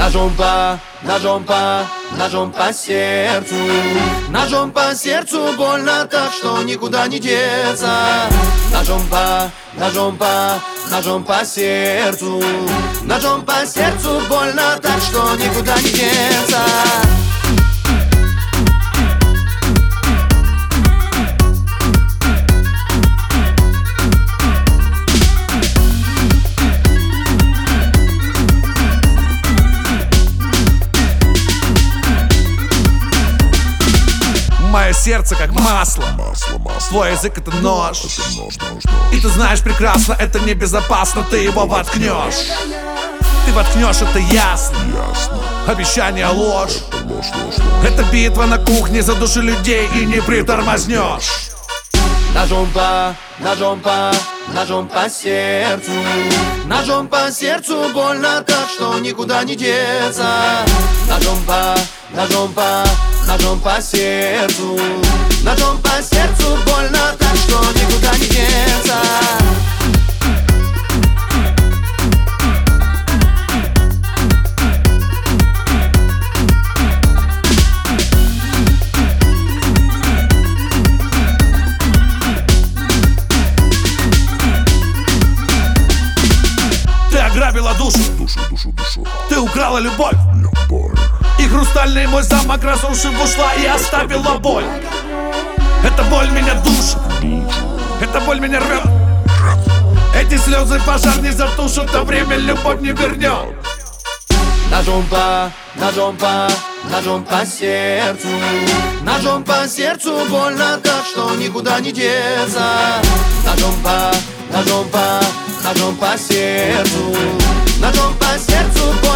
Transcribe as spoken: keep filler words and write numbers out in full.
Ножом по, ножом по, ножом по сердцу. Ножом по сердцу больно так, что никуда не деться. Ножом по, ножом по, ножом по сердцу. Ножом по сердцу больно так, что никуда не деться. Мое сердце как масло, Масло, масло. твой язык это нож. Это нож, нож, И нож. ты знаешь прекрасно, это небезопасно, ты его воткнешь. Ты воткнешь, это ясно. Ясно. Обещание ложь. Это ложь, ложь, ложь. Это битва на кухне за души людей, и не притормознешь. Ножом по, ножом по, ножом по сердцу. Ножом по сердцу больно так, что никуда не деться. Ножом по, ножом по, ножом по сердцу. Ножом по сердцу больно так, что никуда не деться. Ты ограбила душу, Душу, душу, душу. ты украла любовь. Любовь. И хрустальный мой замок разрушив ушла и оставила боль. Эта боль меня душит, эта боль меня рвет. Эти слезы пожар не затушат, а время любовь не вернет. Ножом по, ножом по, ножом по сердцу. Ножом по сердцу больно так, что никуда не деться. Ножом по, ножом по, ножом по сердцу. Ножом по сердцу больно.